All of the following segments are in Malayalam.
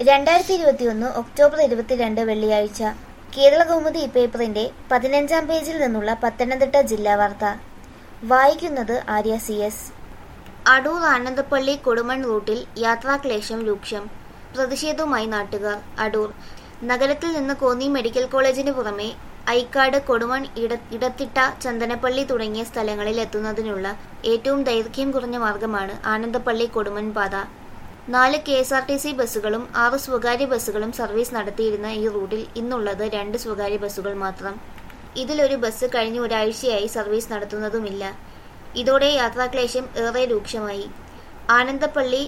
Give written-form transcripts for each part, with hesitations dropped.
2021 ഒക്ടോബർ 22 വെള്ളിയാഴ്ച കേരളകൗമുദി പേപ്പറിന്റെ 15-ാം പേജിൽ നിന്നുള്ള പത്തനംതിട്ട ജില്ലാ വാർത്ത. വായിക്കുന്നത് ആര്യ CS. അടൂർ ആനന്ദപ്പള്ളി കൊടുമൺ റൂട്ടിൽ യാത്രാക്ലേശം രൂക്ഷം. പ്രതിഷേധവുമായി നാട്ടുകാർ. അടൂർ നഗരത്തിൽ നിന്ന് കോന്നി മെഡിക്കൽ കോളേജിന് പുറമെ ഐക്കാട്, കൊടുമൺ, ഇടത്തിട്ട, ചന്ദനപ്പള്ളി തുടങ്ങിയ സ്ഥലങ്ങളിൽ എത്തുന്നതിനുള്ള ഏറ്റവും ദൈർഘ്യം കുറഞ്ഞ മാർഗമാണ് ആനന്ദപ്പള്ളി കൊടുമൺ പാത. 4 KSRTC ബസ്സുകളും 6 സ്വകാര്യ ബസ്സുകളും സർവീസ് നടത്തിയിരുന്ന ഈ റൂട്ടിൽ ഇന്നുള്ളത് 2 സ്വകാര്യ ബസ്സുകൾ മാത്രം. ഇതിലൊരു ബസ് കഴിഞ്ഞ ഒരാഴ്ചയായി സർവീസ് നടത്തുന്നതുമില്ല. ഇതോടെ യാത്രാക്ലേശം ഏറെ രൂക്ഷമായി. ആനന്ദപ്പള്ളി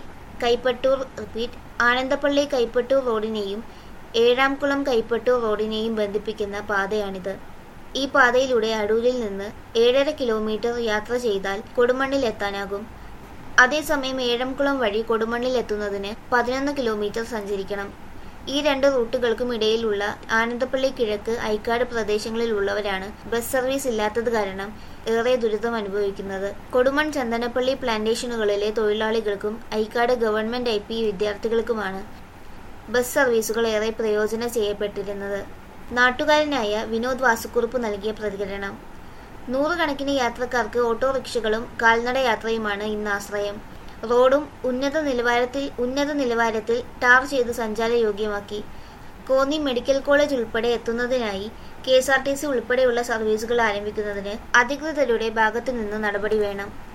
കൈപ്പട്ടൂർ റോഡിനെയും ഏഴാംകുളം കൈപ്പട്ടൂർ റോഡിനെയും ബന്ധിപ്പിക്കുന്ന പാതയാണിത്. ഈ പാതയിലൂടെ അടൂരിൽ നിന്ന് 7.5 കിലോമീറ്റർ യാത്ര ചെയ്താൽ കൊടുമണ്ണിൽ എത്താനാകും. അതേസമയം ഏഴംകുളം വഴി കൊടുമണ്ണിൽ എത്തുന്നതിന് 11 കിലോമീറ്റർ സഞ്ചരിക്കണം. ഈ 2 റൂട്ടുകൾക്കും ഇടയിലുള്ള ആനന്ദപ്പള്ളി കിഴക്ക്, ഐക്കാട് പ്രദേശങ്ങളിലുള്ളവരാണ് ബസ് സർവീസ് ഇല്ലാത്തത് കാരണം ഏറെ ദുരിതം അനുഭവിക്കുന്നത്. കൊടുമൺ, ചന്ദനപ്പള്ളി പ്ലാന്റേഷനുകളിലെ തൊഴിലാളികൾക്കും ഐക്കാട് ഗവൺമെന്റ് IP വിദ്യാർത്ഥികൾക്കുമാണ് ബസ് സർവീസുകൾ ഏറെ പ്രയോജനം ചെയ്യപ്പെട്ടിരുന്നത്. നാട്ടുകാരനായ വിനോദ് വാസുക്കുറുപ്പ് നൽകിയ പ്രതികരണം. 100 കണക്കിന് യാത്രക്കാർക്ക് ഓട്ടോറിക്ഷകളും കാൽനട യാത്രയുമാണ് ഇന്ന് ആശ്രയം. റോഡും ഉന്നത നിലവാരത്തിൽ ടാർ ചെയ്ത് സഞ്ചാരയോഗ്യമാക്കി. കോന്നി മെഡിക്കൽ കോളേജ് ഉൾപ്പെടെ എത്തുന്നതിനായി KSRTC ഉൾപ്പെടെയുള്ള സർവീസുകൾ ആരംഭിക്കുന്നതിന് അധികൃതരുടെ ഭാഗത്തുനിന്ന് നടപടി വേണം.